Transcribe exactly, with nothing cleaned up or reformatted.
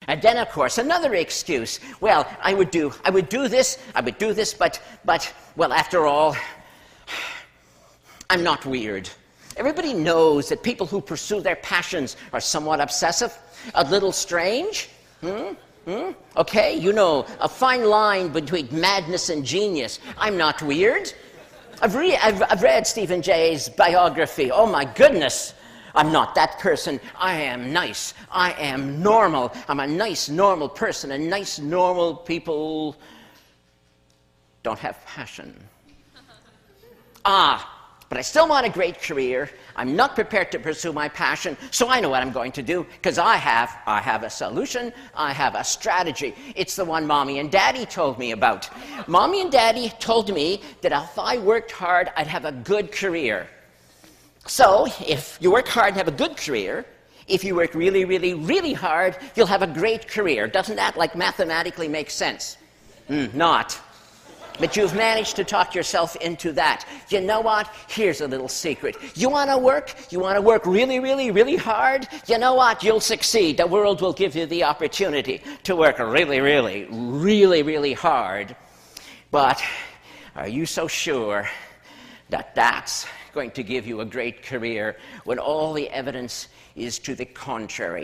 And then, of course, another excuse. Well, I would do, I would do this, I would do this, but, but, well, after all, I'm not weird. Everybody knows that people who pursue their passions are somewhat obsessive, a little strange. Hmm? Hmm? Okay, you know, a fine line between madness and genius. I'm not weird. I've, re I've, I've read Stephen Jay's biography. Oh, my goodness. I'm not that person. I am nice. I am normal. I'm a nice, normal person, and nice, normal people don't have passion. Ah, but I still want a great career. I'm not prepared to pursue my passion, so I know what I'm going to do, because I have, I have a solution, I have a strategy. It's the one Mommy and Daddy told me about. Mommy and Daddy told me that if I worked hard, I'd have a good career. So, if you work hard and have a good career, if you work really, really, really hard, you'll have a great career. Doesn't that, like, mathematically make sense? Mm, not. But you've managed to talk yourself into that. You know what? Here's a little secret. You want to work? You want to work really, really, really hard? You know what? You'll succeed. The world will give you the opportunity to work really, really, really, really hard. But are you so sure that that's going to give you a great career when all the evidence is to the contrary?